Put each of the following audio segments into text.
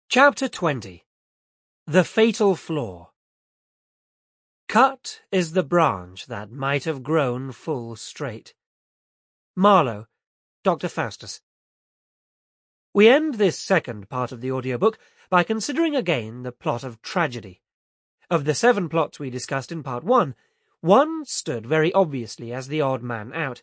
Chapter 20. The Fatal Flaw. Cut is the branch that might have grown full straight. Marlowe, Dr. Faustus. We end this second part of the audiobook by considering again the plot of Tragedy. Of the 7 plots we discussed in part 1, one stood very obviously as the odd man out.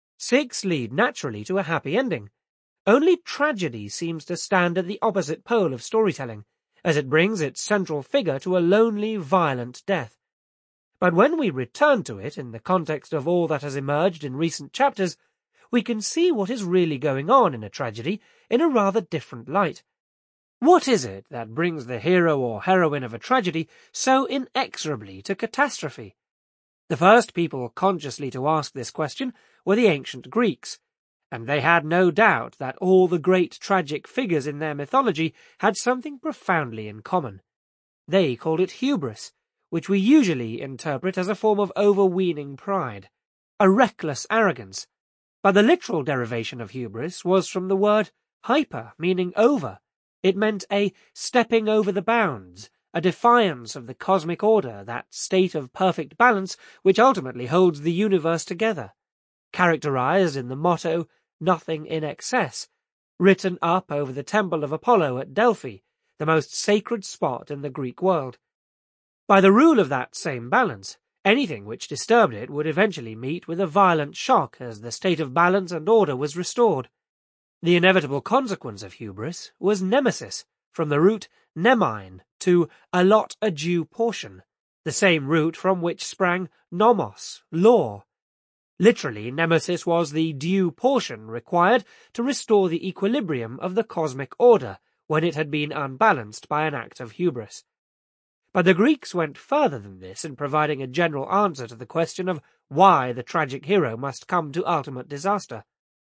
6 lead naturally to a happy ending. Only Tragedy seems to stand at the opposite pole of storytelling, as it brings its central figure to a lonely, violent death. But when we return to it in the context of all that has emerged in recent chapters, we can see what is really going on in a tragedy in a rather different light. What is it that brings the hero or heroine of a tragedy so inexorably to catastrophe? The first people consciously to ask this question were the ancient Greeks, and they had no doubt that all the great tragic figures in their mythology had something profoundly in common. They called it hubris, which we usually interpret as a form of overweening pride, a reckless arrogance. But the literal derivation of hubris was from the word hyper, meaning over. It meant a stepping over the bounds, a defiance of the cosmic order, that state of perfect balance which ultimately holds the universe together, characterized in the motto, "Nothing in excess," written up over the temple of Apollo at Delphi, the most sacred spot in the Greek world. By the rule of that same balance, anything which disturbed it would eventually meet with a violent shock as the state of balance and order was restored. The inevitable consequence of hubris was nemesis, from the root nemein, to allot a due portion, the same root from which sprang nomos, law. Literally, nemesis was the due portion required to restore the equilibrium of the cosmic order when it had been unbalanced by an act of hubris. But the Greeks went further than this in providing a general answer to the question of why the tragic hero must come to ultimate disaster.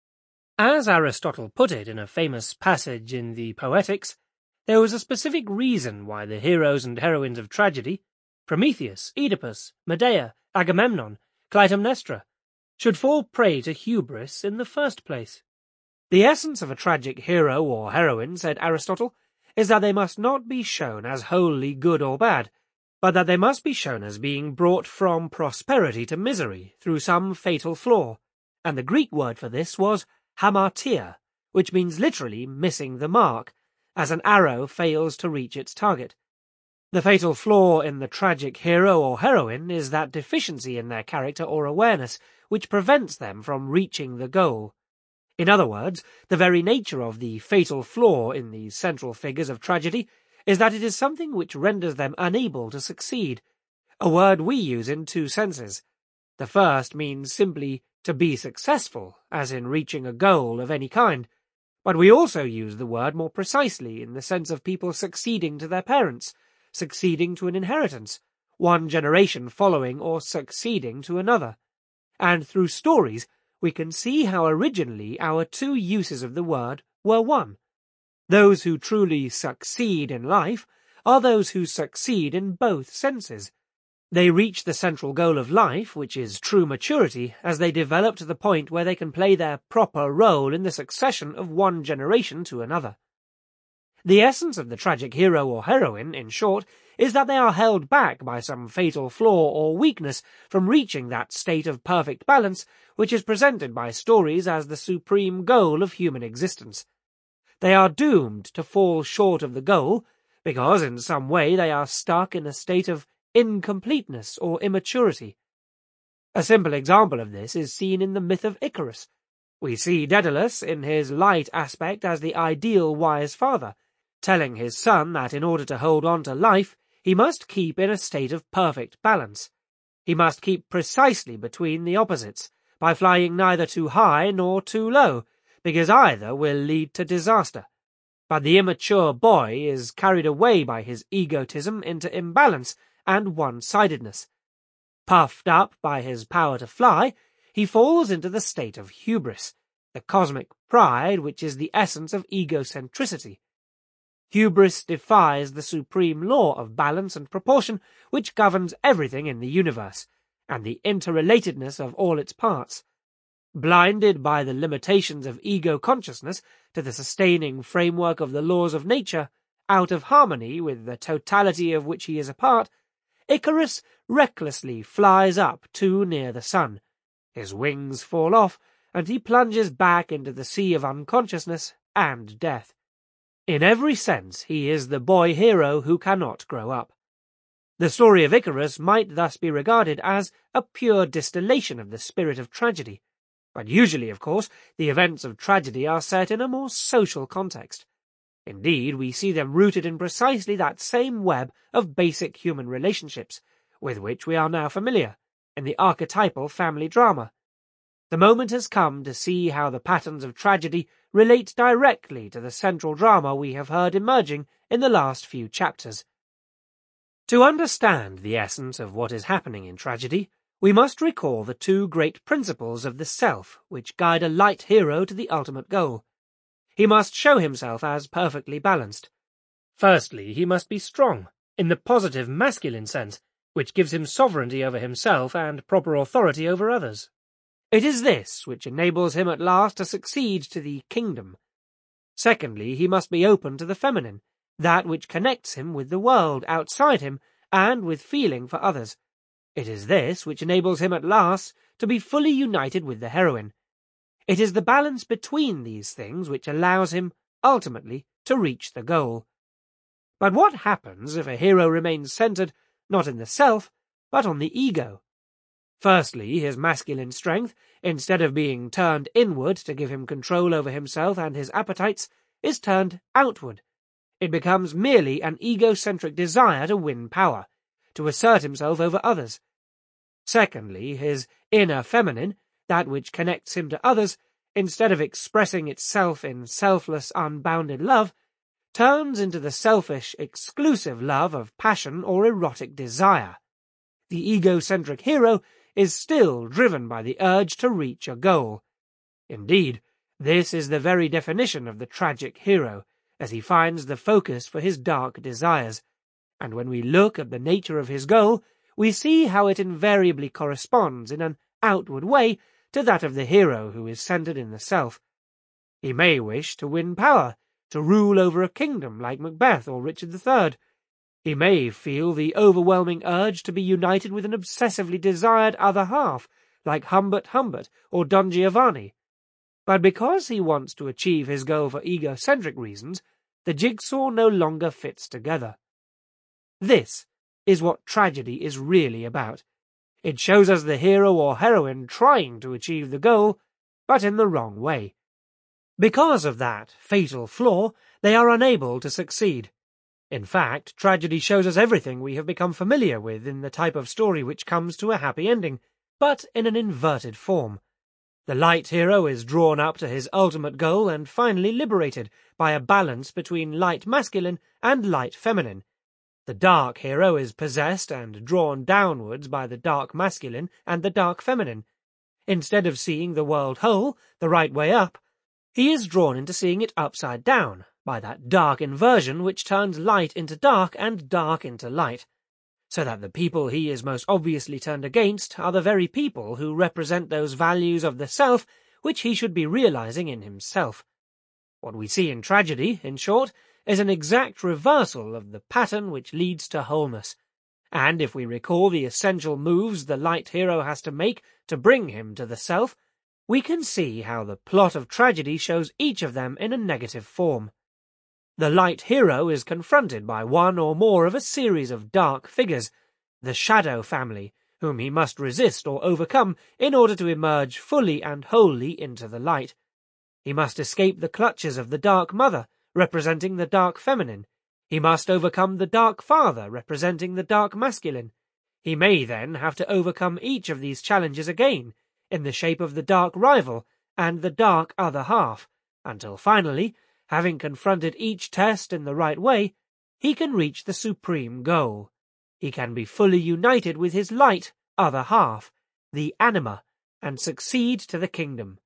As Aristotle put it in a famous passage in the Poetics, there was a specific reason why the heroes and heroines of tragedy, Prometheus, Oedipus, Medea, Agamemnon, Clytemnestra, should fall prey to hubris in the first place. The essence of a tragic hero or heroine, said Aristotle, is that they must not be shown as wholly good or bad, but that they must be shown as being brought from prosperity to misery through some fatal flaw, and the Greek word for this was hamartia, which means literally missing the mark, as an arrow fails to reach its target. The fatal flaw in the tragic hero or heroine is that deficiency in their character or awareness which prevents them from reaching the goal. In other words, the very nature of the fatal flaw in these central figures of tragedy is that it is something which renders them unable to succeed, a word we use in 2 senses. The first means simply to be successful, as in reaching a goal of any kind, but we also use the word more precisely in the sense of people succeeding to their parents, succeeding to an inheritance, one generation following or succeeding to another. And through stories, we can see how originally our 2 uses of the word were one. Those who truly succeed in life are those who succeed in both senses. They reach the central goal of life, which is true maturity, as they develop to the point where they can play their proper role in the succession of one generation to another. The essence of the tragic hero or heroine, in short, is that they are held back by some fatal flaw or weakness from reaching that state of perfect balance which is presented by stories as the supreme goal of human existence. They are doomed to fall short of the goal because in some way they are stuck in a state of incompleteness or immaturity. A simple example of this is seen in the myth of Icarus. We see Daedalus in his light aspect as the ideal wise father, telling his son that in order to hold on to life, he must keep in a state of perfect balance. He must keep precisely between the opposites, by flying neither too high nor too low, because either will lead to disaster. But the immature boy is carried away by his egotism into imbalance and one-sidedness. Puffed up by his power to fly, he falls into the state of hubris, the cosmic pride which is the essence of egocentricity. Hubris defies the supreme law of balance and proportion which governs everything in the universe, and the interrelatedness of all its parts. Blinded by the limitations of ego consciousness to the sustaining framework of the laws of nature, out of harmony with the totality of which he is a part, Icarus recklessly flies up too near the sun. His wings fall off, and he plunges back into the sea of unconsciousness and death. In every sense, he is the boy hero who cannot grow up. The story of Icarus might thus be regarded as a pure distillation of the spirit of tragedy. But usually, of course, the events of tragedy are set in a more social context. Indeed, we see them rooted in precisely that same web of basic human relationships, with which we are now familiar, in the archetypal family drama. The moment has come to see how the patterns of tragedy relate directly to the central drama we have heard emerging in the last few chapters. To understand the essence of what is happening in tragedy, we must recall the two great principles of the self which guide a light hero to the ultimate goal. He must show himself as perfectly balanced. Firstly, he must be strong, in the positive masculine sense, which gives him sovereignty over himself and proper authority over others. It is this which enables him at last to succeed to the kingdom. Secondly, he must be open to the feminine, that which connects him with the world outside him and with feeling for others. It is this which enables him at last to be fully united with the heroine. It is the balance between these things which allows him, ultimately, to reach the goal. But what happens if a hero remains centered not in the self, but on the ego? Firstly, his masculine strength, instead of being turned inward to give him control over himself and his appetites, is turned outward. It becomes merely an egocentric desire to win power, to assert himself over others. Secondly, his inner feminine, that which connects him to others, instead of expressing itself in selfless, unbounded love, turns into the selfish, exclusive love of passion or erotic desire. The egocentric hero is still driven by the urge to reach a goal. Indeed, this is the very definition of the tragic hero, as he finds the focus for his dark desires, and when we look at the nature of his goal, we see how it invariably corresponds in an outward way to that of the hero who is centered in the self. He may wish to win power, to rule over a kingdom like Macbeth or Richard III. He may feel the overwhelming urge to be united with an obsessively desired other half, like Humbert Humbert or Don Giovanni. But because he wants to achieve his goal for egocentric reasons, the jigsaw no longer fits together. This is what tragedy is really about. It shows us the hero or heroine trying to achieve the goal, but in the wrong way. Because of that fatal flaw, they are unable to succeed. In fact, tragedy shows us everything we have become familiar with in the type of story which comes to a happy ending, but in an inverted form. The light hero is drawn up to his ultimate goal and finally liberated by a balance between light masculine and light feminine. The dark hero is possessed and drawn downwards by the dark masculine and the dark feminine. Instead of seeing the world whole, the right way up, he is drawn into seeing it upside down, by that dark inversion which turns light into dark and dark into light, so that the people he is most obviously turned against are the very people who represent those values of the self which he should be realizing in himself. What we see in tragedy, in short, is an exact reversal of the pattern which leads to wholeness, and if we recall the essential moves the light hero has to make to bring him to the self, we can see how the plot of tragedy shows each of them in a negative form. The light hero is confronted by one or more of a series of dark figures, the shadow family, whom he must resist or overcome in order to emerge fully and wholly into the light. He must escape the clutches of the dark mother, representing the dark feminine. He must overcome the dark father, representing the dark masculine. He may then have to overcome each of these challenges again, in the shape of the dark rival and the dark other half, until finally, having confronted each test in the right way, he can reach the supreme goal. He can be fully united with his light other half, the anima, and succeed to the kingdom.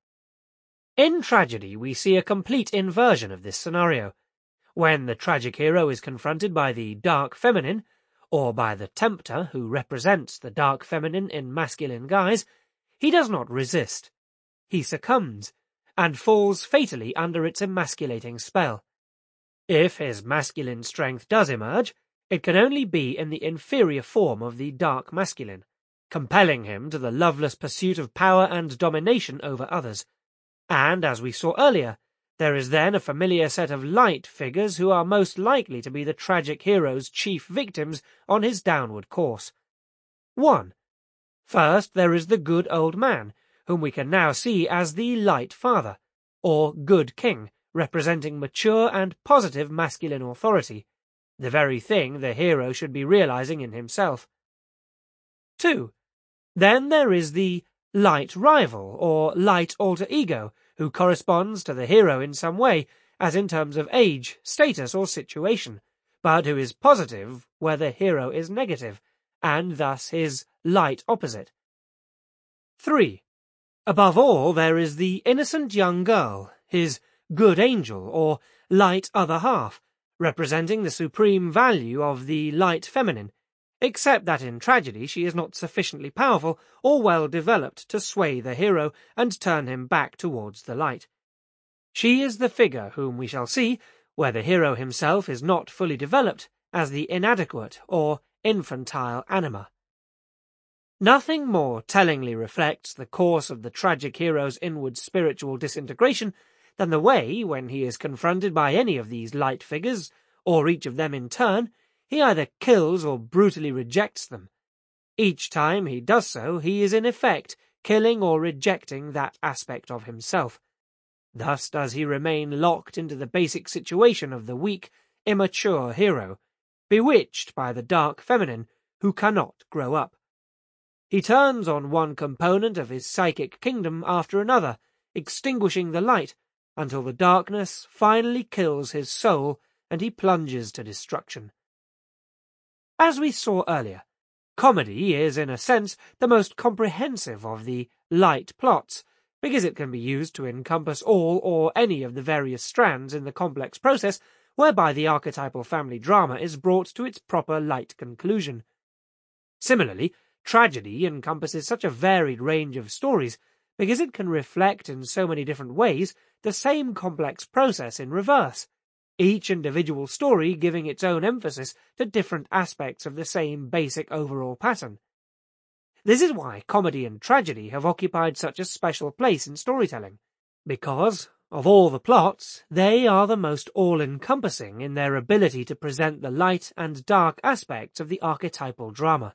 In tragedy, we see a complete inversion of this scenario. When the tragic hero is confronted by the dark feminine, or by the tempter who represents the dark feminine in masculine guise, he does not resist. He succumbs, and falls fatally under its emasculating spell. If his masculine strength does emerge, it can only be in the inferior form of the dark masculine, compelling him to the loveless pursuit of power and domination over others. And, as we saw earlier, there is then a familiar set of light figures who are most likely to be the tragic hero's chief victims on his downward course. 1. First, there is the good old man, whom we can now see as the light father, or good king, representing mature and positive masculine authority, the very thing the hero should be realizing in himself. 2. Then there is the light rival, or light alter ego, who corresponds to the hero in some way, as in terms of age, status, or situation, but who is positive where the hero is negative, and thus his light opposite. 3. Above all, there is the innocent young girl, his good angel, or light other half, representing the supreme value of the light feminine, except that in tragedy she is not sufficiently powerful or well developed to sway the hero and turn him back towards the light. She is the figure whom we shall see, where the hero himself is not fully developed, as the inadequate or infantile anima. Nothing more tellingly reflects the course of the tragic hero's inward spiritual disintegration than the way, when he is confronted by any of these light figures, or each of them in turn, he either kills or brutally rejects them. Each time he does so, he is in effect killing or rejecting that aspect of himself. Thus does he remain locked into the basic situation of the weak, immature hero, bewitched by the dark feminine, who cannot grow up. He turns on one component of his psychic kingdom after another, extinguishing the light, until the darkness finally kills his soul and he plunges to destruction. As we saw earlier, comedy is, in a sense, the most comprehensive of the light plots, because it can be used to encompass all or any of the various strands in the complex process whereby the archetypal family drama is brought to its proper light conclusion. Similarly, tragedy encompasses such a varied range of stories because it can reflect in so many different ways the same complex process in reverse, each individual story giving its own emphasis to different aspects of the same basic overall pattern. This is why comedy and tragedy have occupied such a special place in storytelling, because, of all the plots, they are the most all-encompassing in their ability to present the light and dark aspects of the archetypal drama.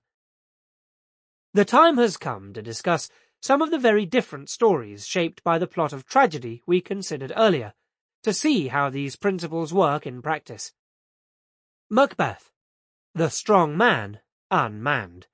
The time has come to discuss some of the very different stories shaped by the plot of tragedy we considered earlier, to see how these principles work in practice. Macbeth, the strong man unmanned.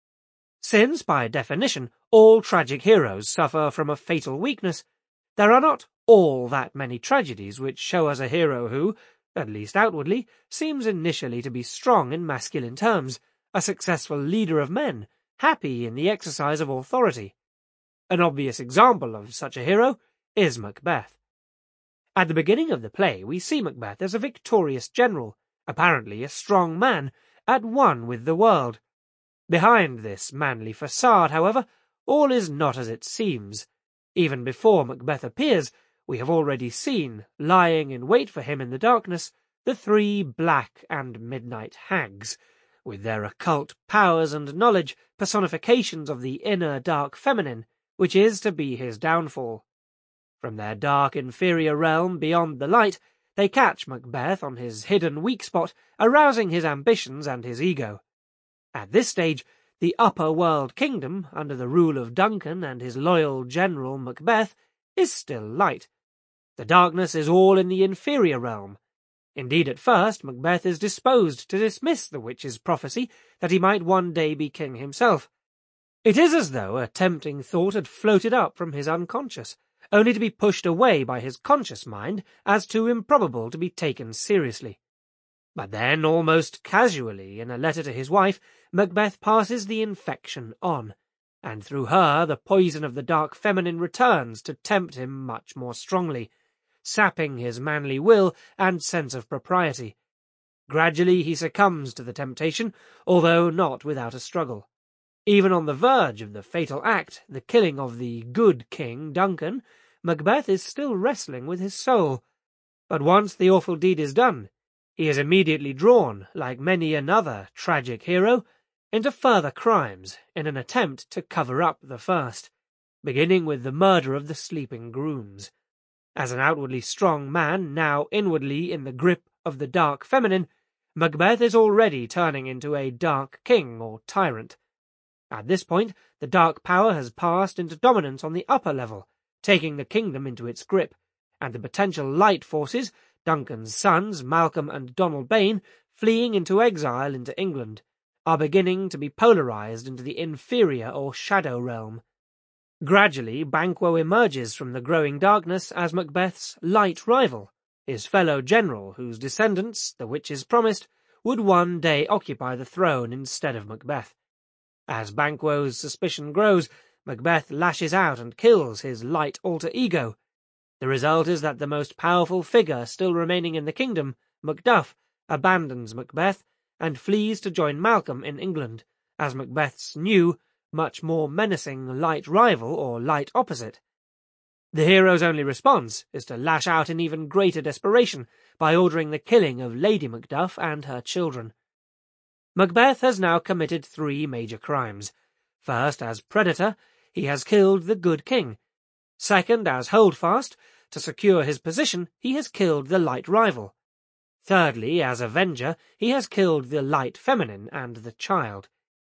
Since, by definition, all tragic heroes suffer from a fatal weakness, there are not all that many tragedies which show us a hero who, at least outwardly, seems initially to be strong in masculine terms, a successful leader of men, happy in the exercise of authority. An obvious example of such a hero is Macbeth. At the beginning of the play, we see Macbeth as a victorious general, apparently a strong man, at one with the world. Behind this manly facade, however, all is not as it seems. Even before Macbeth appears, we have already seen, lying in wait for him in the darkness, the three black and midnight hags, with their occult powers and knowledge, personifications of the inner dark feminine, which is to be his downfall. From their dark inferior realm beyond the light, they catch Macbeth on his hidden weak spot, arousing his ambitions and his ego. At this stage, the upper world kingdom, under the rule of Duncan and his loyal general Macbeth, is still light. The darkness is all in the inferior realm. Indeed, at first, Macbeth is disposed to dismiss the witch's prophecy that he might one day be king himself. It is as though a tempting thought had floated up from his unconscious, only to be pushed away by his conscious mind as too improbable to be taken seriously. But then, almost casually, in a letter to his wife, Macbeth passes the infection on, and through her the poison of the dark feminine returns to tempt him much more strongly, sapping his manly will and sense of propriety. Gradually he succumbs to the temptation, although not without a struggle. Even on the verge of the fatal act, the killing of the good king, Duncan, Macbeth is still wrestling with his soul. But once the awful deed is done, he is immediately drawn, like many another tragic hero, into further crimes in an attempt to cover up the first, beginning with the murder of the sleeping grooms. As an outwardly strong man, now inwardly in the grip of the dark feminine, Macbeth is already turning into a dark king or tyrant. At this point, the dark power has passed into dominance on the upper level, taking the kingdom into its grip, and the potential light forces, Duncan's sons, Malcolm and Donald Bain, fleeing into exile into England, are beginning to be polarized into the inferior or shadow realm. Gradually, Banquo emerges from the growing darkness as Macbeth's light rival, his fellow general whose descendants, the witches promised, would one day occupy the throne instead of Macbeth. As Banquo's suspicion grows, Macbeth lashes out and kills his light alter ego. The result is that the most powerful figure still remaining in the kingdom, Macduff, abandons Macbeth and flees to join Malcolm in England, as Macbeth's new, much more menacing light rival or light opposite. The hero's only response is to lash out in even greater desperation by ordering the killing of Lady Macduff and her children. Macbeth has now committed 3 major crimes. First, as predator, he has killed the good king. Second, as holdfast, to secure his position, he has killed the light rival. Thirdly, as avenger, he has killed the light feminine and the child.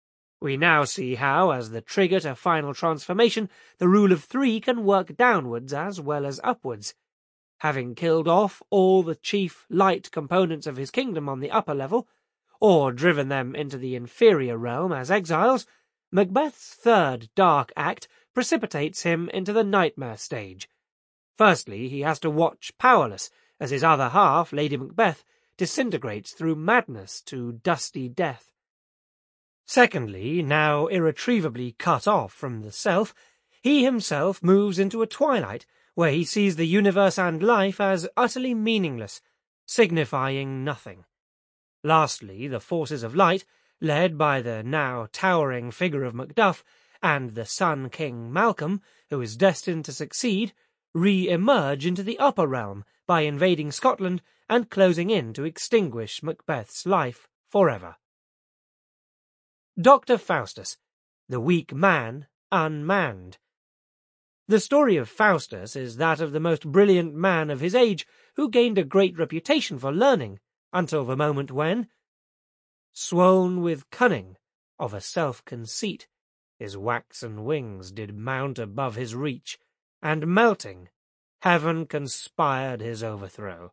We now see how, as the trigger to final transformation, the rule of 3 can work downwards as well as upwards. Having killed off all the chief light components of his kingdom on the upper level, or driven them into the inferior realm as exiles, Macbeth's third dark act precipitates him into the nightmare stage. Firstly, he has to watch powerless as his other half, Lady Macbeth, disintegrates through madness to dusty death. Secondly, now irretrievably cut off from the self, he himself moves into a twilight where he sees the universe and life as utterly meaningless, signifying nothing. Lastly, the forces of light, led by the now towering figure of Macduff and the Sun King Malcolm, who is destined to succeed, re-emerge into the upper realm by invading Scotland and closing in to extinguish Macbeth's life forever. Dr. Faustus, the weak man unmanned. The story of Faustus is that of the most brilliant man of his age who gained a great reputation for learning, until the moment when, swoln with cunning of a self-conceit, his waxen wings did mount above his reach, and melting, heaven conspired his overthrow.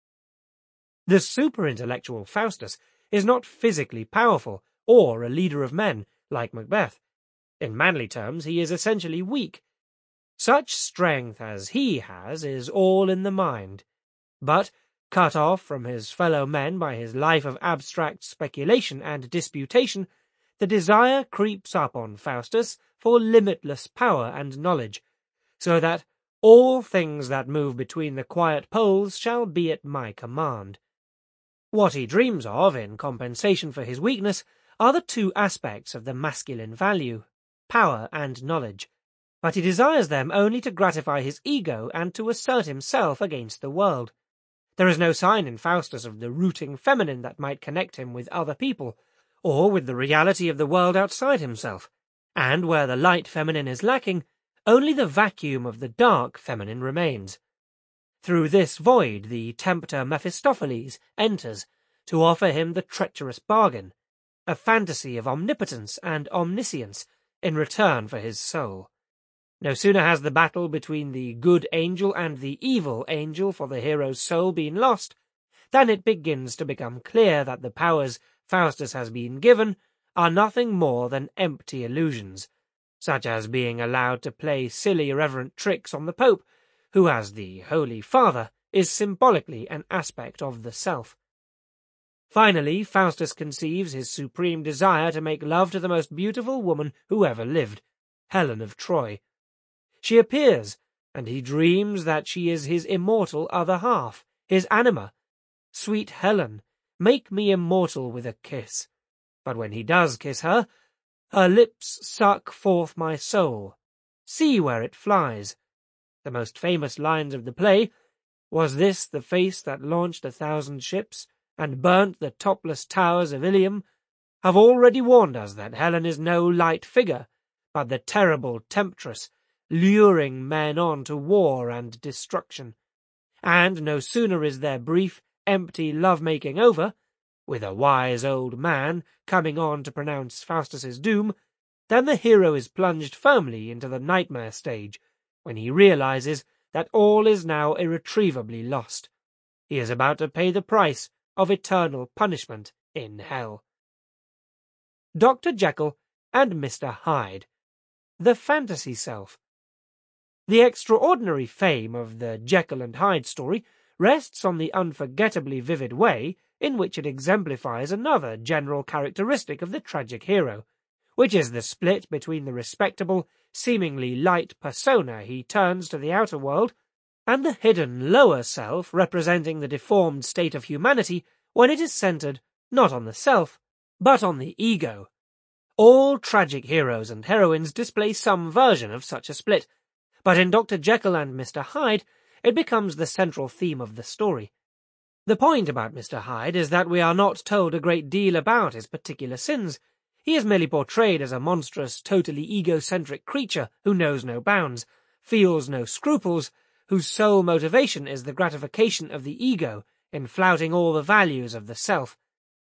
The super-intellectual Faustus is not physically powerful, or a leader of men, like Macbeth. In manly terms, he is essentially weak. Such strength as he has is all in the mind. But, cut off from his fellow men by his life of abstract speculation and disputation, the desire creeps up on Faustus for limitless power and knowledge, so that all things that move between the quiet poles shall be at my command. What he dreams of, in compensation for his weakness, are the 2 aspects of the masculine value, power and knowledge, but he desires them only to gratify his ego and to assert himself against the world. There is no sign in Faustus of the rooting feminine that might connect him with other people, or with the reality of the world outside himself, and where the light feminine is lacking, only the vacuum of the dark feminine remains. Through this void the tempter Mephistopheles enters to offer him the treacherous bargain, a fantasy of omnipotence and omniscience in return for his soul. No sooner has the battle between the good angel and the evil angel for the hero's soul been lost, than it begins to become clear that the powers Faustus has been given are nothing more than empty illusions, such as being allowed to play silly irreverent tricks on the Pope, who as the Holy Father is symbolically an aspect of the self. Finally, Faustus conceives his supreme desire to make love to the most beautiful woman who ever lived, Helen of Troy. She appears, and he dreams that she is his immortal other half, his anima. Sweet Helen, make me immortal with a kiss. But when he does kiss her, her lips suck forth my soul. See where it flies. The most famous lines of the play, Was this the face that launched 1,000 ships, and burnt the topless towers of Ilium, have already warned us that Helen is no light figure, but the terrible temptress, luring men on to war and destruction. And no sooner is their brief, empty love-making over, with a wise old man coming on to pronounce Faustus's doom, than the hero is plunged firmly into the nightmare stage, when he realizes that all is now irretrievably lost. He is about to pay the price of eternal punishment in hell. Dr. Jekyll and Mr. Hyde. The Fantasy Self. The extraordinary fame of the Jekyll and Hyde story rests on the unforgettably vivid way in which it exemplifies another general characteristic of the tragic hero, which is the split between the respectable, seemingly light persona he turns to the outer world, and the hidden lower self representing the deformed state of humanity when it is centered not on the self, but on the ego. All tragic heroes and heroines display some version of such a split, but in Dr. Jekyll and Mr. Hyde it becomes the central theme of the story. The point about Mr. Hyde is that we are not told a great deal about his particular sins. He is merely portrayed as a monstrous, totally egocentric creature who knows no bounds, feels no scruples, whose sole motivation is the gratification of the ego in flouting all the values of the self.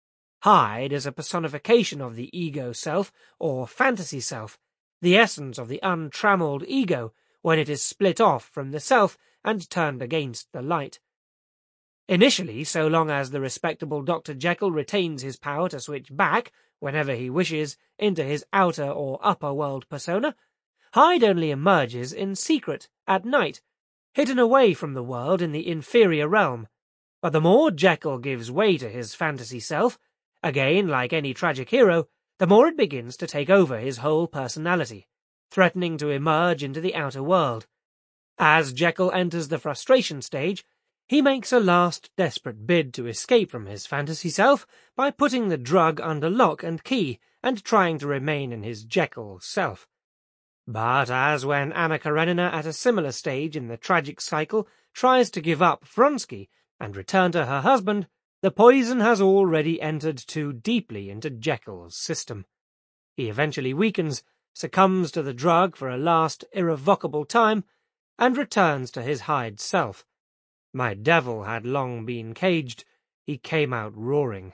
Hyde is a personification of the ego self, or fantasy self, the essence of the untrammeled ego when it is split off from the self and turned against the light. Initially, so long as the respectable Dr. Jekyll retains his power to switch back, whenever he wishes, into his outer or upper world persona, Hyde only emerges in secret, at night, hidden away from the world in the inferior realm. But the more Jekyll gives way to his fantasy self, again like any tragic hero, the more it begins to take over his whole personality, threatening to emerge into the outer world. As Jekyll enters the frustration stage, he makes a last desperate bid to escape from his fantasy self by putting the drug under lock and key and trying to remain in his Jekyll self. But as when Anna Karenina at a similar stage in the tragic cycle tries to give up Vronsky and return to her husband, the poison has already entered too deeply into Jekyll's system. He eventually weakens, succumbs to the drug for a last irrevocable time, and returns to his Hyde self. My devil had long been caged, he came out roaring.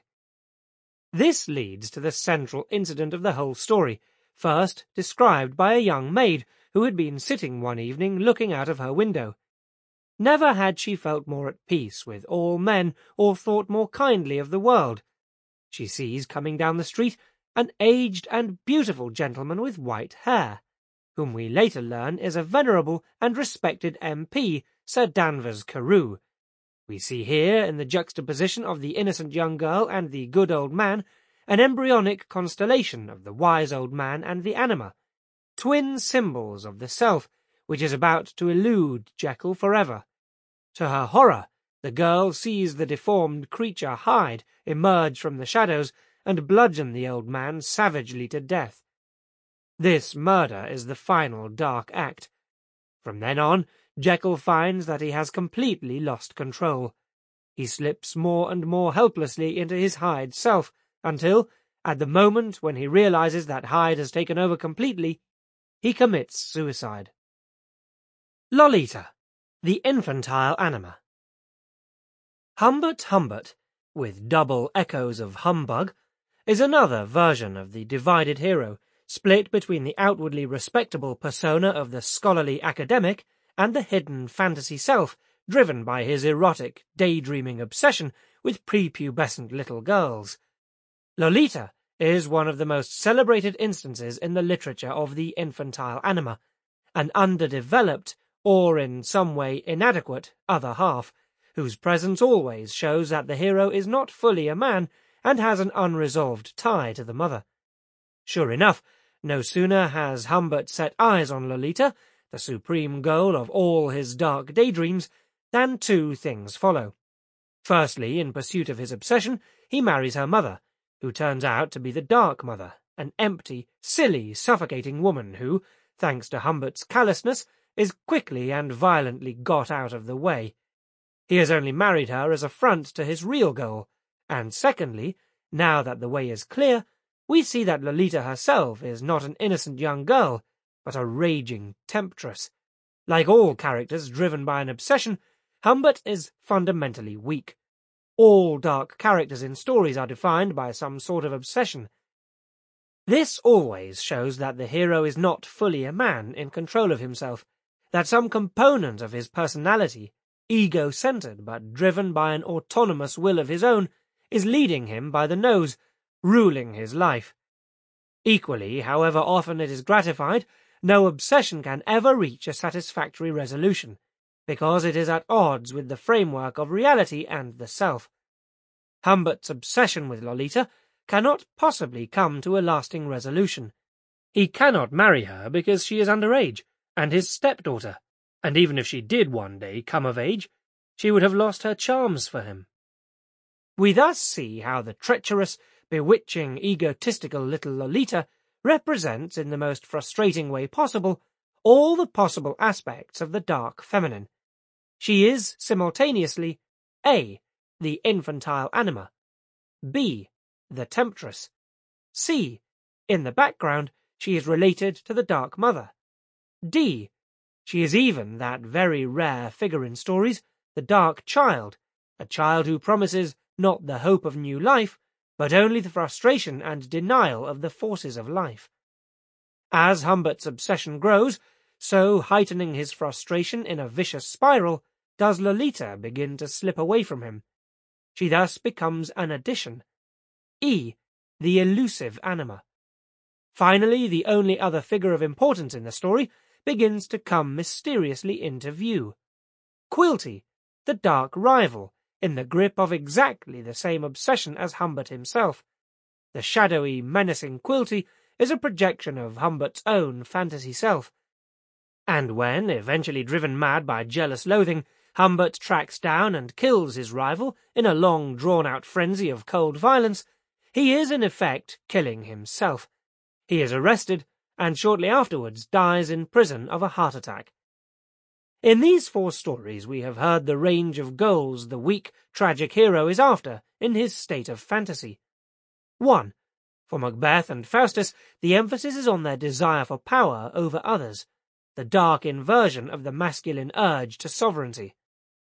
This leads to the central incident of the whole story, first described by a young maid who had been sitting one evening looking out of her window. Never had she felt more at peace with all men or thought more kindly of the world. She sees coming down the street an aged and beautiful gentleman with white hair, whom we later learn is a venerable and respected MP, Sir Danvers Carew. We see here, in the juxtaposition of the innocent young girl and the good old man, an embryonic constellation of the wise old man and the anima, twin symbols of the self, which is about to elude Jekyll forever. To her horror, the girl sees the deformed creature Hyde emerge from the shadows and bludgeon the old man savagely to death. This murder is the final dark act. From then on, Jekyll finds that he has completely lost control. He slips more and more helplessly into his Hyde self, until, at the moment when he realizes that Hyde has taken over completely, he commits suicide. Lolita, the infantile anima. Humbert Humbert, with double echoes of humbug, is another version of the divided hero, split between the outwardly respectable persona of the scholarly academic and the hidden fantasy self, driven by his erotic, daydreaming obsession with prepubescent little girls. Lolita is one of the most celebrated instances in the literature of the infantile anima, an underdeveloped, or in some way inadequate, other half, whose presence always shows that the hero is not fully a man and has an unresolved tie to the mother. Sure enough, no sooner has Humbert set eyes on Lolita, the supreme goal of all his dark daydreams, than two things follow. Firstly, in pursuit of his obsession, he marries her mother, who turns out to be the Dark Mother, an empty, silly, suffocating woman who, thanks to Humbert's callousness, is quickly and violently got out of the way. He has only married her as a front to his real goal, and secondly, now that the way is clear, we see that Lolita herself is not an innocent young girl, but a raging temptress. Like all characters driven by an obsession, Humbert is fundamentally weak. All dark characters in stories are defined by some sort of obsession. This always shows that the hero is not fully a man in control of himself, that some component of his personality, ego-centered but driven by an autonomous will of his own, is leading him by the nose, ruling his life. Equally, however often it is gratified, no obsession can ever reach a satisfactory resolution, because it is at odds with the framework of reality and the self. Humbert's obsession with Lolita cannot possibly come to a lasting resolution. He cannot marry her because she is underage, and his stepdaughter, and even if she did one day come of age, she would have lost her charms for him. We thus see how the treacherous, bewitching, egotistical little Lolita represents, in the most frustrating way possible, all the possible aspects of the dark feminine. She is, simultaneously, A. the infantile anima, B. the temptress, C. in the background, she is related to the Dark Mother, D. she is even that very rare figure in stories, the Dark Child, a child who promises not the hope of new life, but only the frustration and denial of the forces of life. As Humbert's obsession grows, so, heightening his frustration in a vicious spiral, does Lolita begin to slip away from him. She thus becomes an addition. E. the elusive anima. Finally, the only other figure of importance in the story begins to come mysteriously into view. Quilty, the dark rival, in the grip of exactly the same obsession as Humbert himself. The shadowy, menacing Quilty is a projection of Humbert's own fantasy self. And when, eventually driven mad by jealous loathing, Humbert tracks down and kills his rival in a long drawn-out frenzy of cold violence, he is in effect killing himself. He is arrested, and shortly afterwards dies in prison of a heart attack. In these 4 stories we have heard the range of goals the weak, tragic hero is after in his state of fantasy. 1. For Macbeth and Faustus, the emphasis is on their desire for power over others, the dark inversion of the masculine urge to sovereignty.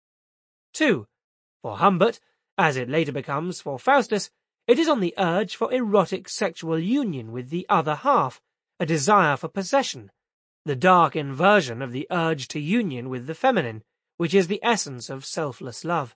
2. For Humbert, as it later becomes for Faustus, it is on the urge for erotic sexual union with the other half, a desire for possession, the dark inversion of the urge to union with the feminine, which is the essence of selfless love.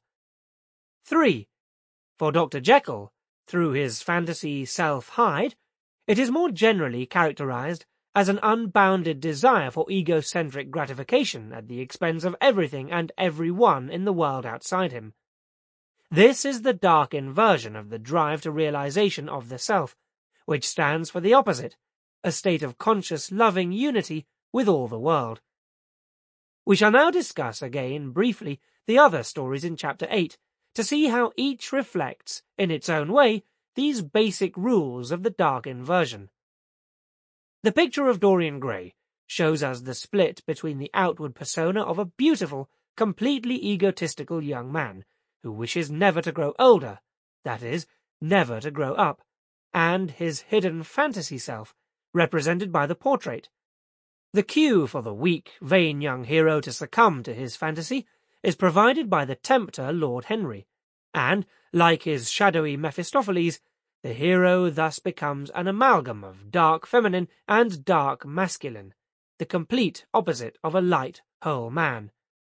3. For Dr. Jekyll, through his fantasy self Hyde, it is more generally characterized as an unbounded desire for egocentric gratification at the expense of everything and everyone in the world outside him. This is the dark inversion of the drive to realization of the self, which stands for the opposite, a state of conscious, loving unity with all the world. We shall now discuss again, briefly, the other stories in Chapter 8, to see how each reflects, in its own way, these basic rules of the dark inversion. The picture of Dorian Gray shows us the split between the outward persona of a beautiful, completely egotistical young man, who wishes never to grow older, that is, never to grow up, and his hidden fantasy self, represented by the portrait. The cue for the weak, vain young hero to succumb to his fantasy is provided by the tempter Lord Henry, and, like his shadowy Mephistopheles, the hero thus becomes an amalgam of dark feminine and dark masculine, the complete opposite of a light, whole man.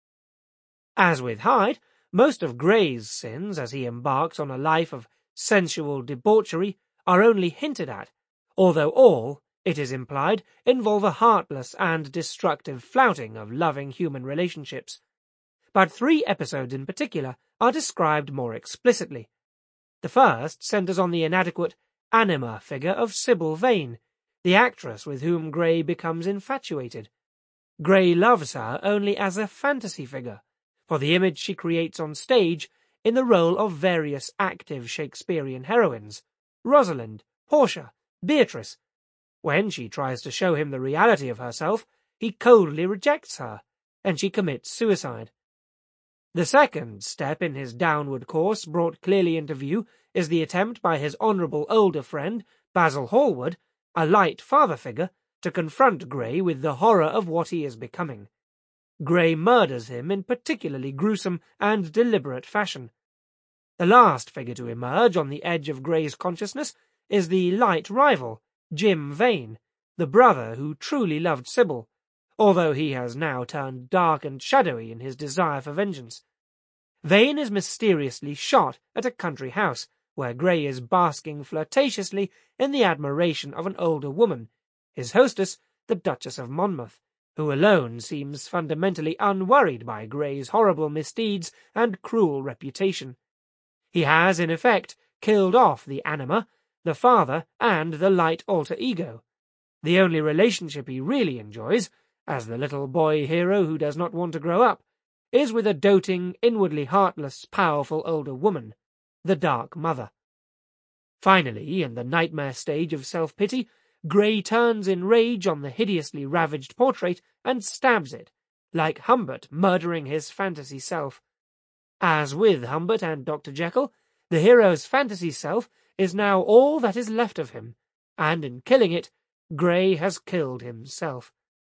As with Hyde, most of Gray's sins as he embarks on a life of sensual debauchery are only hinted at, although all, it is implied, involve a heartless and destructive flouting of loving human relationships. But 3 episodes in particular are described more explicitly. The first centers on the inadequate anima figure of Sybil Vane, the actress with whom Gray becomes infatuated. Gray loves her only as a fantasy figure, for the image she creates on stage in the role of various active Shakespearean heroines, Rosalind, Portia, Beatrice. When she tries to show him the reality of herself, he coldly rejects her, and she commits suicide. The second step in his downward course, brought clearly into view, is the attempt by his honourable older friend, Basil Hallward, a light father figure, to confront Grey with the horror of what he is becoming. Grey murders him in particularly gruesome and deliberate fashion. The last figure to emerge on the edge of Grey's consciousness is the light rival, Jim Vane, the brother who truly loved Sybil, although he has now turned dark and shadowy in his desire for vengeance. Vane is mysteriously shot at a country house, where Grey is basking flirtatiously in the admiration of an older woman, his hostess, the Duchess of Monmouth, who alone seems fundamentally unworried by Grey's horrible misdeeds and cruel reputation. He has, in effect, killed off the anima, the father, and the light alter ego. The only relationship he really enjoys, as the little boy hero who does not want to grow up, is with a doting, inwardly heartless, powerful older woman, the Dark Mother. Finally, in the nightmare stage of self-pity, Grey turns in rage on the hideously ravaged portrait and stabs it, like Humbert murdering his fantasy self. As with Humbert and Dr. Jekyll, the hero's fantasy self is now all that is left of him, and in killing it, Grey has killed himself.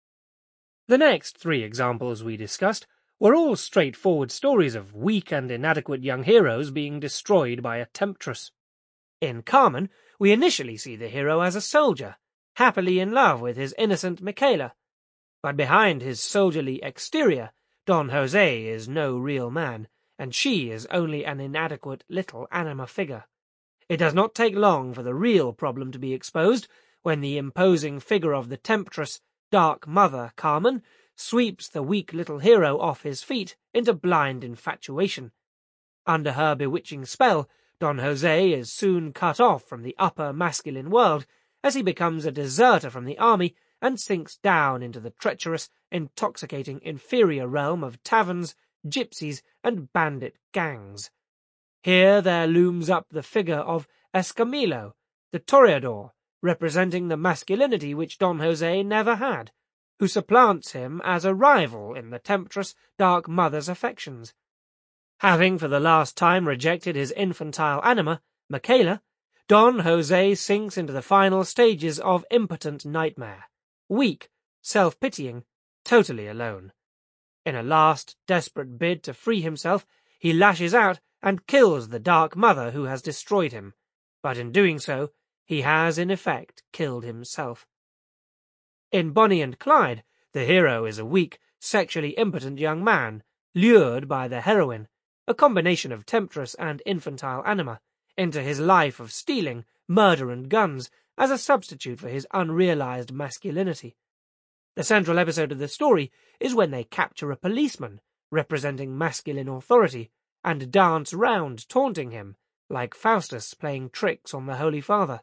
The next three examples we discussed were all straightforward stories of weak and inadequate young heroes being destroyed by a temptress. In Carmen, we initially see the hero as a soldier, happily in love with his innocent Michaela. But behind his soldierly exterior, Don José is no real man, and she is only an inadequate little anima figure. It does not take long for the real problem to be exposed when the imposing figure of the temptress, Dark Mother Carmen, sweeps the weak little hero off his feet into blind infatuation. Under her bewitching spell, Don José is soon cut off from the upper masculine world as he becomes a deserter from the army and sinks down into the treacherous, intoxicating inferior realm of taverns, gypsies, and bandit gangs. Here there looms up the figure of Escamillo, the toreador, representing the masculinity which Don José never had, who supplants him as a rival in the temptress Dark Mother's affections. Having for the last time rejected his infantile anima, Michaela, Don José sinks into the final stages of impotent nightmare, weak, self-pitying, totally alone. In a last desperate bid to free himself, he lashes out and kills the Dark Mother who has destroyed him, but in doing so, he has in effect killed himself. In Bonnie and Clyde, the hero is a weak, sexually impotent young man, lured by the heroine, a combination of temptress and infantile anima, into his life of stealing, murder, and guns as a substitute for his unrealized masculinity. The central episode of the story is when they capture a policeman, representing masculine authority, and dance round taunting him, like Faustus playing tricks on the Holy Father.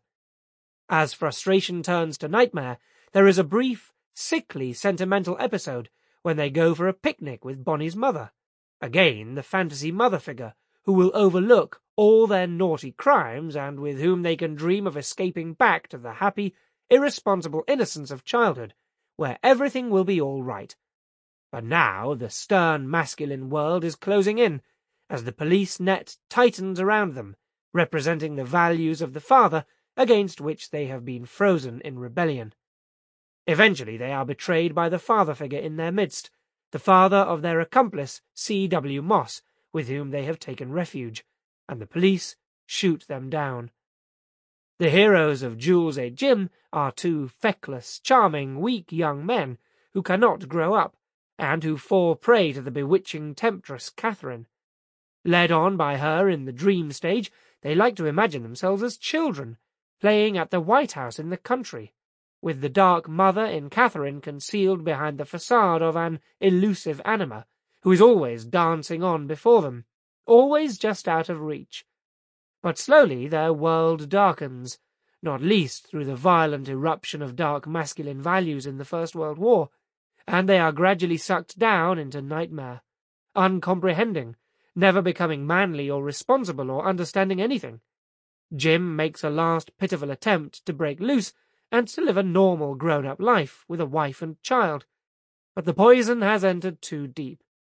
As frustration turns to nightmare, there is a brief, sickly, sentimental episode when they go for a picnic with Bonnie's mother, again the fantasy mother figure, who will overlook all their naughty crimes and with whom they can dream of escaping back to the happy, irresponsible innocence of childhood, where everything will be all right. But now the stern masculine world is closing in, as the police net tightens around them, representing the values of the father against which they have been frozen in rebellion. Eventually they are betrayed by the father figure in their midst, the father of their accomplice C.W. Moss, with whom they have taken refuge, and the police shoot them down. The heroes of Jules et Jim are two feckless, charming, weak young men who cannot grow up, and who fall prey to the bewitching temptress Catherine. Led on by her in the dream stage, they like to imagine themselves as children, playing at the White House in the country, with the Dark Mother in Catherine concealed behind the facade of an elusive anima, who is always dancing on before them, always just out of reach. But slowly their world darkens, not least through the violent eruption of dark masculine values in the First World War, and they are gradually sucked down into nightmare, uncomprehending, never becoming manly or responsible or understanding anything. Jim makes a last pitiful attempt to break loose and to live a normal grown-up life with a wife and child, but the poison has entered too deep.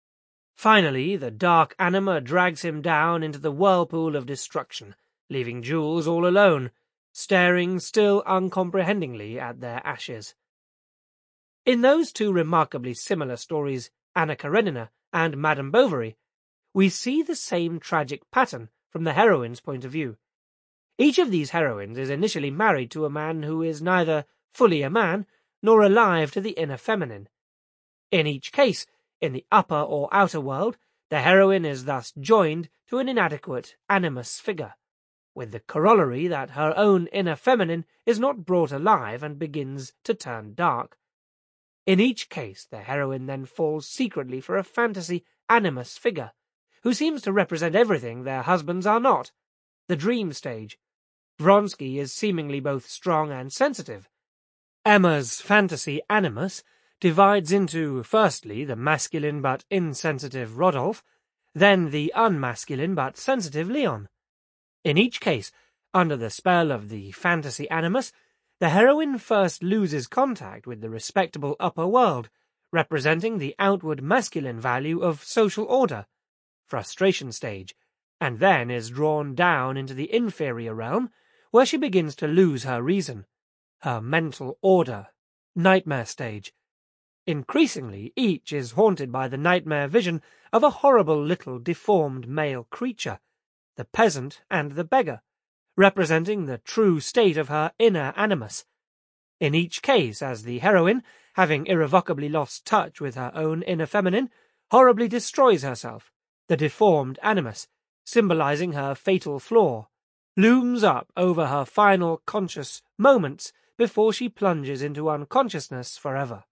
Finally, the dark anima drags him down into the whirlpool of destruction, leaving Jules all alone, staring still uncomprehendingly at their ashes. In those two remarkably similar stories, Anna Karenina and Madame Bovary, we see the same tragic pattern from the heroine's point of view. Each of these heroines is initially married to a man who is neither fully a man nor alive to the inner feminine. In each case, in the upper or outer world, the heroine is thus joined to an inadequate animus figure, with the corollary that her own inner feminine is not brought alive and begins to turn dark. In each case, the heroine then falls secretly for a fantasy animus figure, who seems to represent everything their husbands are not, the dream stage. Vronsky is seemingly both strong and sensitive. Emma's fantasy animus divides into, firstly, the masculine but insensitive Rodolphe, then the unmasculine but sensitive Leon. In each case, under the spell of the fantasy animus, the heroine first loses contact with the respectable upper world, representing the outward masculine value of social order, frustration stage, and then is drawn down into the inferior realm, where she begins to lose her reason, her mental order, nightmare stage. Increasingly, each is haunted by the nightmare vision of a horrible little deformed male creature, the peasant and the beggar, representing the true state of her inner animus. In each case, as the heroine, having irrevocably lost touch with her own inner feminine, horribly destroys herself, the deformed animus, symbolizing her fatal flaw, looms up over her final conscious moments before she plunges into unconsciousness forever.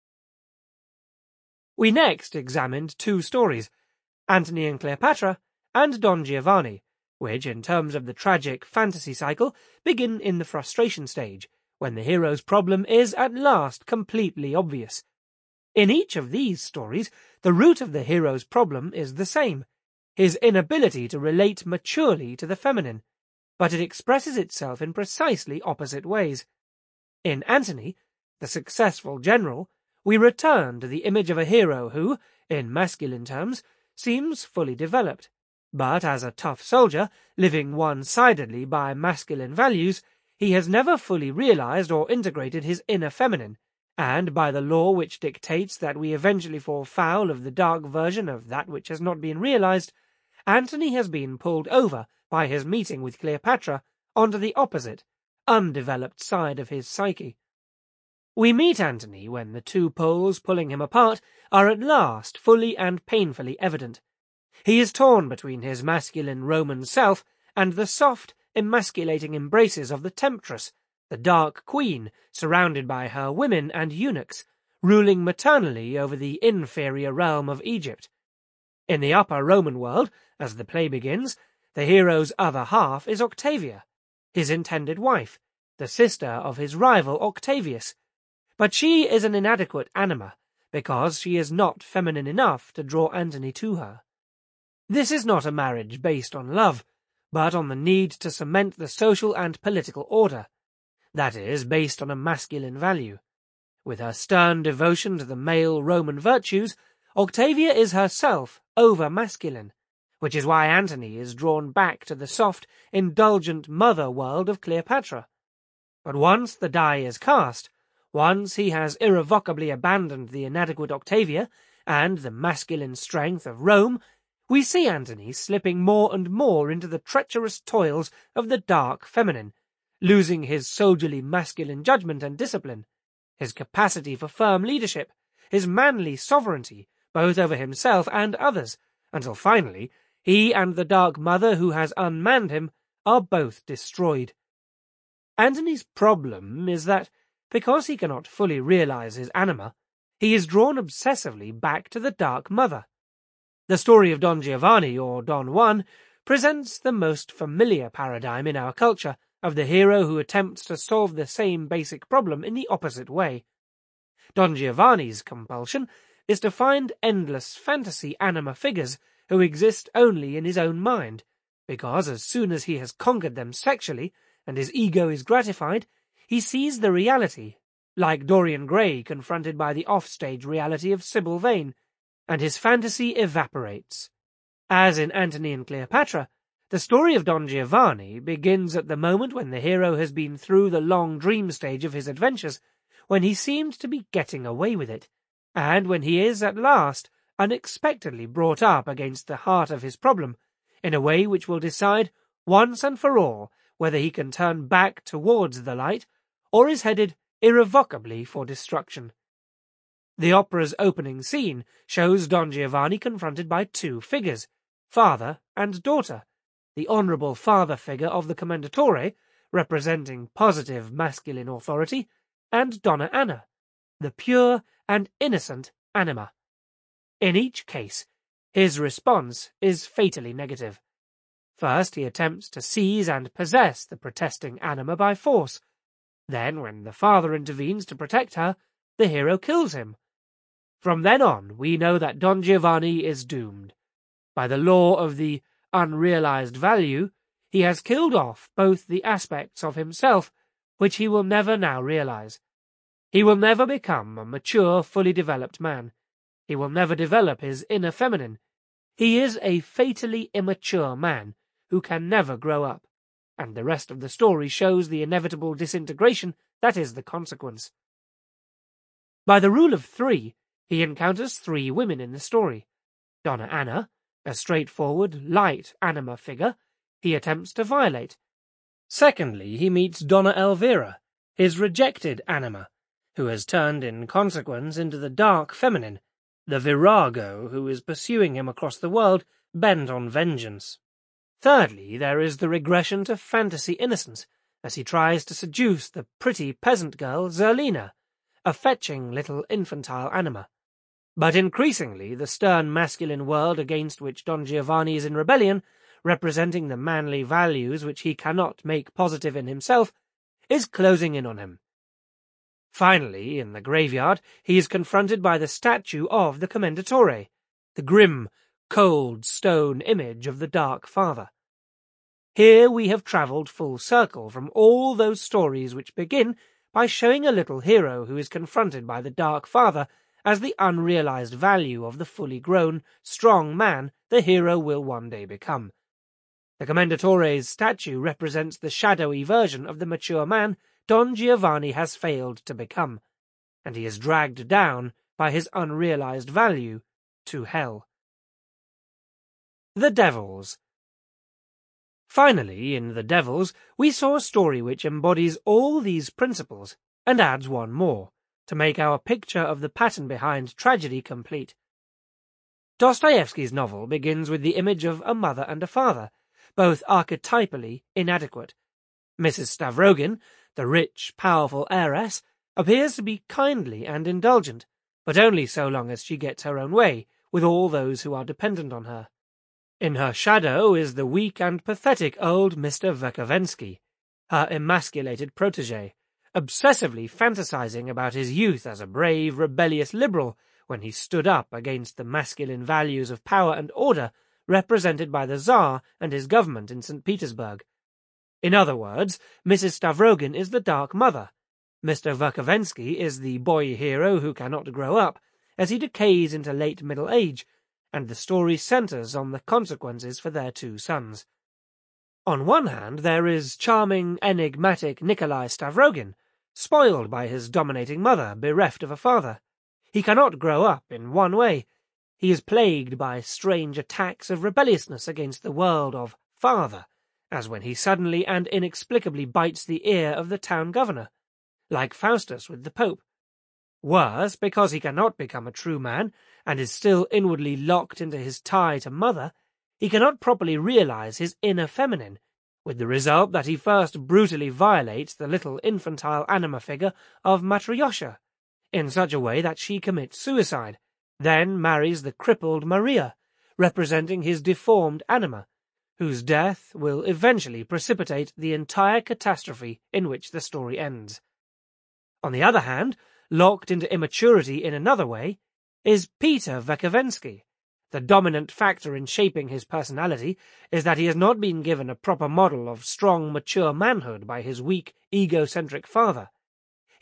We next examined two stories, Antony and Cleopatra and Don Giovanni, which, in terms of the tragic fantasy cycle, begin in the frustration stage, when the hero's problem is at last completely obvious. In each of these stories, the root of the hero's problem is the same, his inability to relate maturely to the feminine, but it expresses itself in precisely opposite ways. In Antony, the successful general, we return to the image of a hero who, in masculine terms, seems fully developed, but as a tough soldier, living one-sidedly by masculine values, he has never fully realized or integrated his inner feminine, and by the law which dictates that we eventually fall foul of the dark version of that which has not been realized, Antony has been pulled over by his meeting with Cleopatra onto the opposite, undeveloped side of his psyche. We meet Antony when the two poles pulling him apart are at last fully and painfully evident. He is torn between his masculine Roman self and the soft, emasculating embraces of the temptress, the dark queen, surrounded by her women and eunuchs, ruling maternally over the inferior realm of Egypt. In the upper Roman world, as the play begins, the hero's other half is Octavia, his intended wife, the sister of his rival Octavius. But she is an inadequate anima, because she is not feminine enough to draw Antony to her. This is not a marriage based on love, but on the need to cement the social and political order. That is, based on a masculine value. With her stern devotion to the male Roman virtues, Octavia is herself over-masculine, which is why Antony is drawn back to the soft, indulgent mother world of Cleopatra. But once the die is cast, once he has irrevocably abandoned the inadequate Octavia and the masculine strength of Rome, we see Antony slipping more and more into the treacherous toils of the dark feminine, losing his soldierly masculine judgment and discipline, his capacity for firm leadership, his manly sovereignty, both over himself and others, until finally he and the Dark Mother who has unmanned him are both destroyed. Antony's problem is that, because he cannot fully realize his anima, he is drawn obsessively back to the Dark Mother. The story of Don Giovanni, or Don Juan, presents the most familiar paradigm in our culture of the hero who attempts to solve the same basic problem in the opposite way. Don Giovanni's compulsion is to find endless fantasy anima figures who exist only in his own mind, because as soon as he has conquered them sexually and his ego is gratified, he sees the reality, like Dorian Gray confronted by the offstage reality of Sybil Vane. and his fantasy evaporates. As in Antony and Cleopatra, the story of Don Giovanni begins at the moment when the hero has been through the long dream stage of his adventures, when he seemed to be getting away with it, and when he is at last unexpectedly brought up against the heart of his problem, in a way which will decide once and for all whether he can turn back towards the light, or is headed irrevocably for destruction. The opera's opening scene shows Don Giovanni confronted by two figures, father and daughter, the honourable father figure of the Commendatore, representing positive masculine authority, and Donna Anna, the pure and innocent anima. In each case, his response is fatally negative. First, he attempts to seize and possess the protesting anima by force. Then, when the father intervenes to protect her, the hero kills him. From then on, we know that Don Giovanni is doomed. By the law of the unrealized value, he has killed off both the aspects of himself which he will never now realize. He will never become a mature, fully developed man. He will never develop his inner feminine. He is a fatally immature man who can never grow up, and the rest of the story shows the inevitable disintegration that is the consequence. By the rule of three, he encounters three women in the story. Donna Anna, a straightforward, light anima figure, he attempts to violate. Secondly, he meets Donna Elvira, his rejected anima, who has turned in consequence into the dark feminine, the virago who is pursuing him across the world, bent on vengeance. Thirdly, there is the regression to fantasy innocence, as he tries to seduce the pretty peasant girl Zerlina, a fetching little infantile anima. But increasingly, the stern masculine world against which Don Giovanni is in rebellion, representing the manly values which he cannot make positive in himself, is closing in on him. Finally, in the graveyard, he is confronted by the statue of the Commendatore, the grim, cold stone image of the Dark Father. Here we have travelled full circle from all those stories which begin by showing a little hero who is confronted by the Dark Father as the unrealized value of the fully grown, strong man the hero will one day become. The Commendatore's statue represents the shadowy version of the mature man Don Giovanni has failed to become, and he is dragged down by his unrealized value to hell. The Devils. Finally, in The Devils, we saw a story which embodies all these principles, and adds one more, to make our picture of the pattern behind tragedy complete. Dostoevsky's novel begins with the image of a mother and a father, both archetypally inadequate. Mrs. Stavrogin, the rich, powerful heiress, appears to be kindly and indulgent, but only so long as she gets her own way with all those who are dependent on her. In her shadow is the weak and pathetic old Mr. Verkovensky, her emasculated protégé, obsessively fantasizing about his youth as a brave, rebellious liberal when he stood up against the masculine values of power and order represented by the Tsar and his government in St. Petersburg. In other words, Mrs. Stavrogin is the Dark Mother. Mr. Verkovensky is the boy hero who cannot grow up, as he decays into late middle age, and the story centres on the consequences for their two sons. On one hand, there is charming, enigmatic Nikolai Stavrogin, spoiled by his dominating mother, bereft of a father. He cannot grow up in one way. He is plagued by strange attacks of rebelliousness against the world of father, as when he suddenly and inexplicably bites the ear of the town governor, like Faustus with the Pope. Worse, because he cannot become a true man, and is still inwardly locked into his tie to mother, he cannot properly realize his inner feminine, with the result that he first brutally violates the little infantile anima figure of Matryoshka, in such a way that she commits suicide, then marries the crippled Maria, representing his deformed anima, whose death will eventually precipitate the entire catastrophe in which the story ends. On the other hand, locked into immaturity in another way, is Peter Verkovensky. The dominant factor in shaping his personality is that he has not been given a proper model of strong, mature manhood by his weak, egocentric father.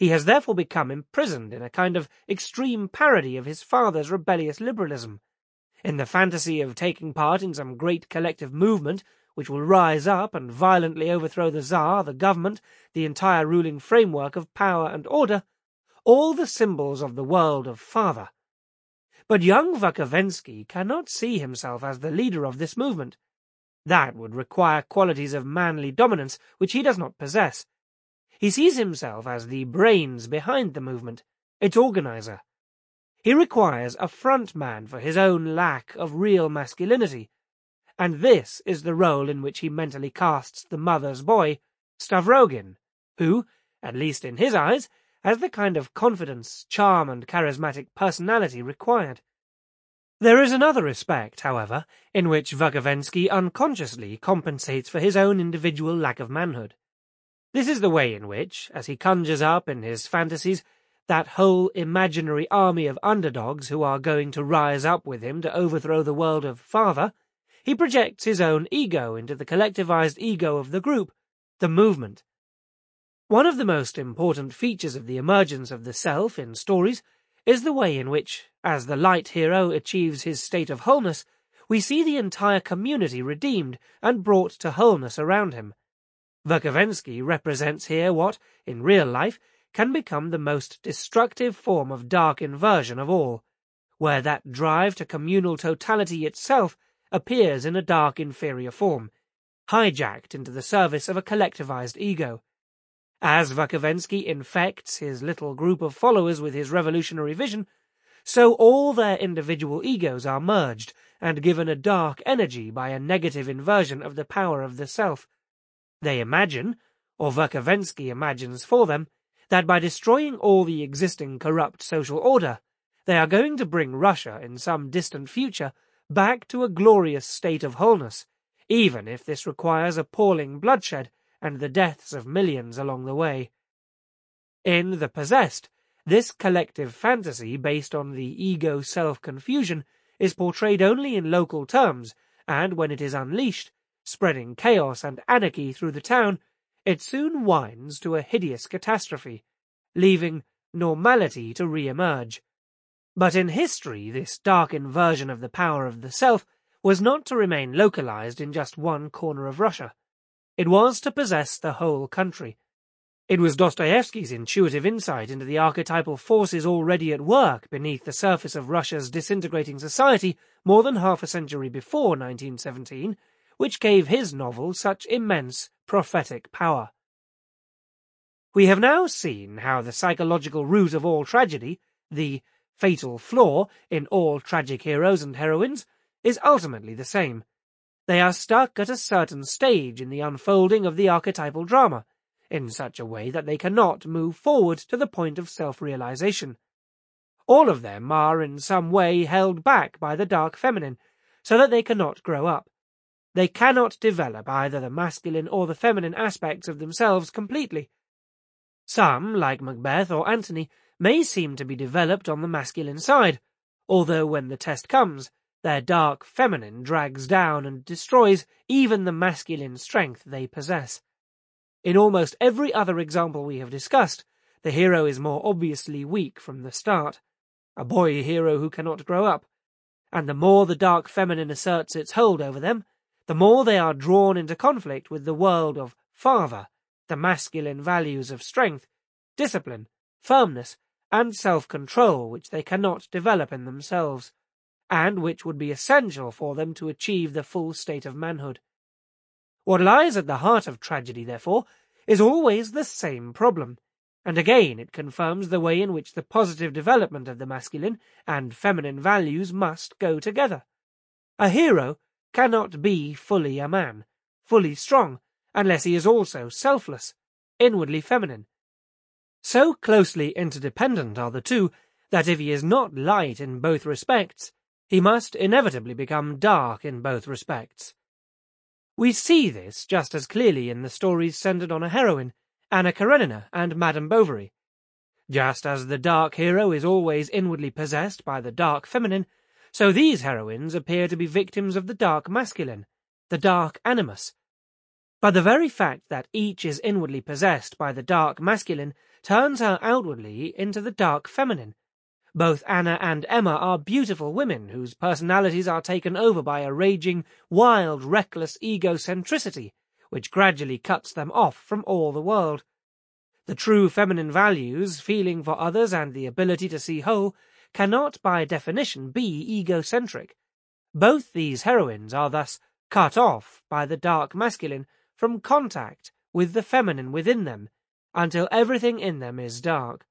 He has therefore become imprisoned in a kind of extreme parody of his father's rebellious liberalism. In the fantasy of taking part in some great collective movement which will rise up and violently overthrow the Tsar, the government, the entire ruling framework of power and order, all the symbols of the world of father. But young Verkovensky cannot see himself as the leader of this movement. That would require qualities of manly dominance which he does not possess. He sees himself as the brains behind the movement, its organizer. He requires a front man for his own lack of real masculinity, and this is the role in which he mentally casts the mother's boy, Stavrogin, who, at least in his eyes, has the kind of confidence, charm, and charismatic personality required. There is another respect, however, in which Verkovensky unconsciously compensates for his own individual lack of manhood. This is the way in which, as he conjures up in his fantasies that whole imaginary army of underdogs who are going to rise up with him to overthrow the world of father, he projects his own ego into the collectivized ego of the group, the movement. One of the most important features of the emergence of the self in stories is the way in which, as the light hero achieves his state of wholeness, we see the entire community redeemed and brought to wholeness around him. Verkovensky represents here what, in real life, can become the most destructive form of dark inversion of all, where that drive to communal totality itself appears in a dark inferior form, hijacked into the service of a collectivized ego. As Verkovensky infects his little group of followers with his revolutionary vision, so all their individual egos are merged and given a dark energy by a negative inversion of the power of the self. They imagine, or Verkovensky imagines for them, that by destroying all the existing corrupt social order, they are going to bring Russia in some distant future back to a glorious state of wholeness, even if this requires appalling bloodshed and the deaths of millions along the way. In The Possessed, this collective fantasy based on the ego-self confusion is portrayed only in local terms, and when it is unleashed, spreading chaos and anarchy through the town, it soon winds to a hideous catastrophe, leaving normality to re-emerge. But in history, this dark inversion of the power of the self was not to remain localized in just one corner of Russia. It was to possess the whole country. It was Dostoevsky's intuitive insight into the archetypal forces already at work beneath the surface of Russia's disintegrating society more than half a century before 1917, which gave his novel such immense prophetic power. We have now seen how the psychological root of all tragedy, the fatal flaw in all tragic heroes and heroines, is ultimately the same. They are stuck at a certain stage in the unfolding of the archetypal drama, in such a way that they cannot move forward to the point of self-realization. All of them are in some way held back by the dark feminine, so that they cannot grow up. They cannot develop either the masculine or the feminine aspects of themselves completely. Some, like Macbeth or Antony, may seem to be developed on the masculine side, although when the test comes, their dark feminine drags down and destroys even the masculine strength they possess. In almost every other example we have discussed, the hero is more obviously weak from the start, a boy hero who cannot grow up, and the more the dark feminine asserts its hold over them, the more they are drawn into conflict with the world of father, the masculine values of strength, discipline, firmness, and self-control which they cannot develop in themselves, and which would be essential for them to achieve the full state of manhood. What lies at the heart of tragedy, therefore, is always the same problem, and again it confirms the way in which the positive development of the masculine and feminine values must go together. A hero cannot be fully a man, fully strong, unless he is also selfless, inwardly feminine. So closely interdependent are the two that if he is not light in both respects, he must inevitably become dark in both respects. We see this just as clearly in the stories centered on a heroine, Anna Karenina and Madame Bovary. Just as the dark hero is always inwardly possessed by the dark feminine, so these heroines appear to be victims of the dark masculine, the dark animus. But the very fact that each is inwardly possessed by the dark masculine turns her outwardly into the dark feminine. Both Anna and Emma are beautiful women whose personalities are taken over by a raging, wild, reckless egocentricity, which gradually cuts them off from all the world. The true feminine values, feeling for others and the ability to see whole, cannot by definition be egocentric. Both these heroines are thus cut off by the dark masculine from contact with the feminine within them, until everything in them is dark.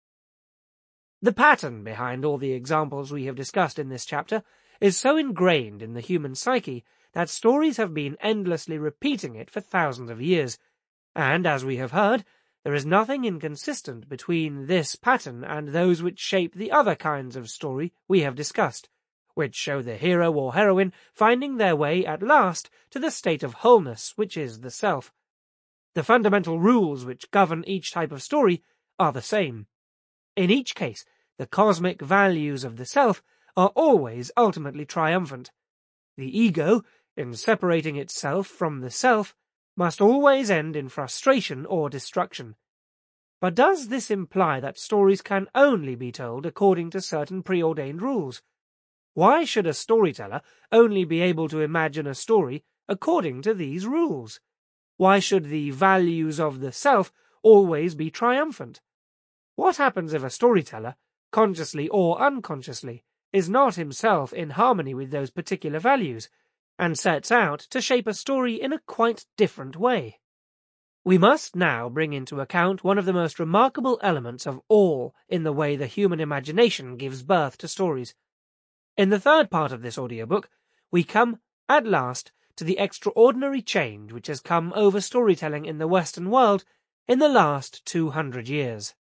The pattern behind all the examples we have discussed in this chapter is so ingrained in the human psyche that stories have been endlessly repeating it for thousands of years, and, as we have heard, there is nothing inconsistent between this pattern and those which shape the other kinds of story we have discussed, which show the hero or heroine finding their way at last to the state of wholeness which is the self. The fundamental rules which govern each type of story are the same. In each case, the cosmic values of the self are always ultimately triumphant. The ego, in separating itself from the self, must always end in frustration or destruction. But does this imply that stories can only be told according to certain preordained rules? Why should a storyteller only be able to imagine a story according to these rules? Why should the values of the self always be triumphant? What happens if a storyteller, consciously or unconsciously, is not himself in harmony with those particular values, and sets out to shape a story in a quite different way? We must now bring into account one of the most remarkable elements of all in the way the human imagination gives birth to stories. In the third part of this audiobook, we come, at last, to the extraordinary change which has come over storytelling in the Western world in the last 200 years.